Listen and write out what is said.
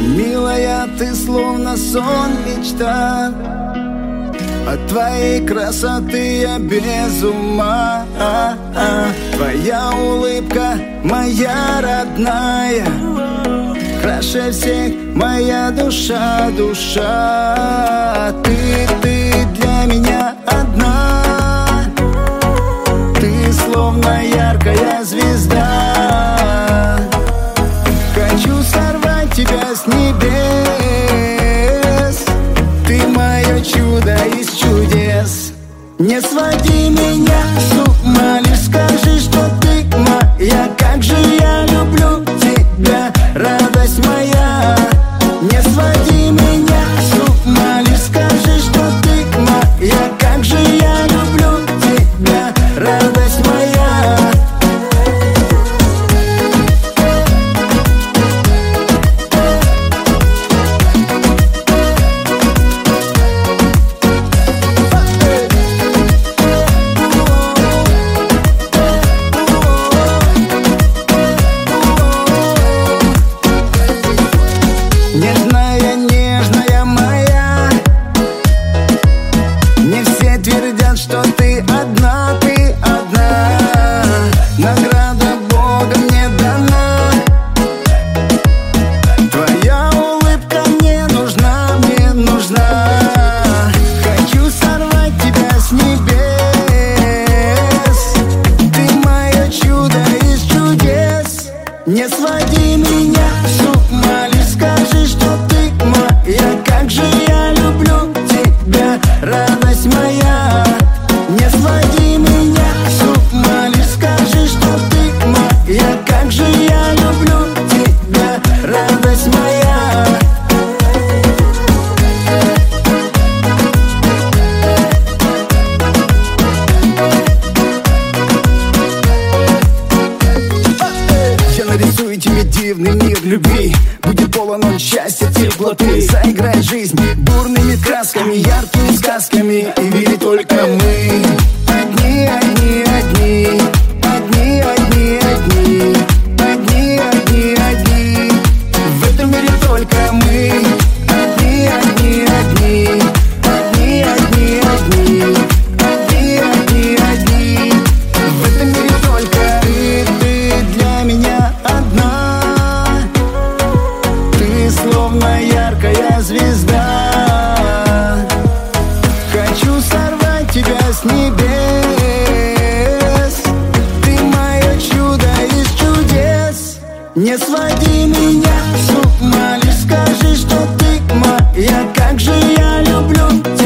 Милая, ты словно сон, мечта. От твоей красоты я без ума. Твоя улыбка моя родная, краше всех моя душа, душа. Ты для меня одна, ты словно яркая звезда. Хочу сорвать тебя с небес, ты мое чудо из чудес. Не своди меня с ума, лишь скажи, что ты моя. Как же я люблю тебя, радость моя. Не своди меня с ума, лишь скажи, что ты моя. Как же я люблю тебя, радость моя. Нежная, нежная моя, не все твердят, что ты одна, ты одна. Награда Бога мне дана. Твоя улыбка мне нужна, мне нужна. Хочу сорвать тебя с небес, ты мое чудо из чудес. Не своди меня с ума, лишь скажи, что ты моя. Как же я люблю тебя, радость моя. Не своди меня с ума, лишь скажи, что ты моя. Как же я люблю тебя, радость моя. Я нарисую тебе дивный мир любви, будет полон он счастья, теплоты. Заиграй жизнь бурными красками, яркими сказками, и верь только мы. Одни, одни, одни, одни, одни, одни, одни, одни, одни. В этом мире только мы. Одни, одни, одни, одни, одни, одни, одни, одни, одни. В этом мире только ты для меня одна. Ты словно яркая звезда. Хочу сорвать тебя с небес, ты мое чудо из чудес. Не своди меня с ума, лишь скажи, что ты моя. Как же я люблю